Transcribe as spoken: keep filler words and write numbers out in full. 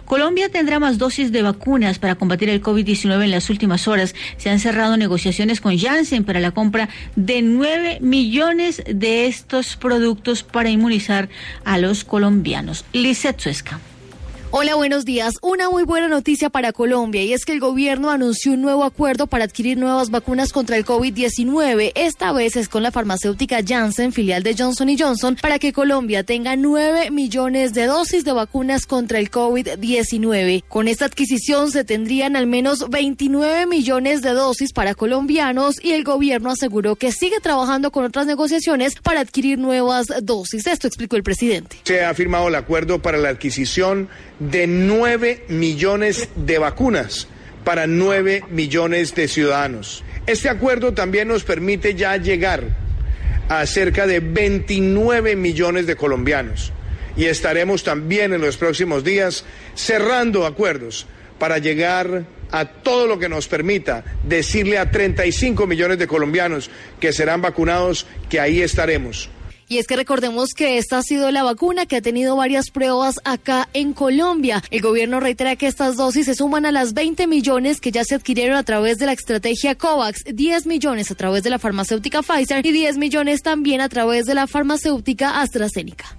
Colombia tendrá más dosis de vacunas para combatir el COVID diecinueve en las últimas horas. Se han cerrado negociaciones con Janssen para la compra de nueve millones de estos productos para inmunizar a los colombianos. Lizeth Suesca. Hola, buenos días. Una muy buena noticia para Colombia, y es que el gobierno anunció un nuevo acuerdo para adquirir nuevas vacunas contra el COVID diecinueve. Esta vez es con la farmacéutica Janssen, filial de Johnson y Johnson, para que Colombia tenga nueve millones de dosis de vacunas contra el COVID diecinueve. Con esta adquisición se tendrían al menos veintinueve millones de dosis para colombianos, y el gobierno aseguró que sigue trabajando con otras negociaciones para adquirir nuevas dosis. Esto explicó el presidente. Se ha firmado el acuerdo para la adquisición de nueve millones de vacunas para nueve millones de ciudadanos. Este acuerdo también nos permite ya llegar a cerca de veintinueve millones de colombianos, y estaremos también en los próximos días cerrando acuerdos para llegar a todo lo que nos permita decirle a treinta y cinco millones de colombianos que serán vacunados que ahí estaremos. Y es que recordemos que esta ha sido la vacuna que ha tenido varias pruebas acá en Colombia. El gobierno reitera que estas dosis se suman a las veinte millones que ya se adquirieron a través de la estrategia COVAX, diez millones a través de la farmacéutica Pfizer y diez millones también a través de la farmacéutica AstraZeneca.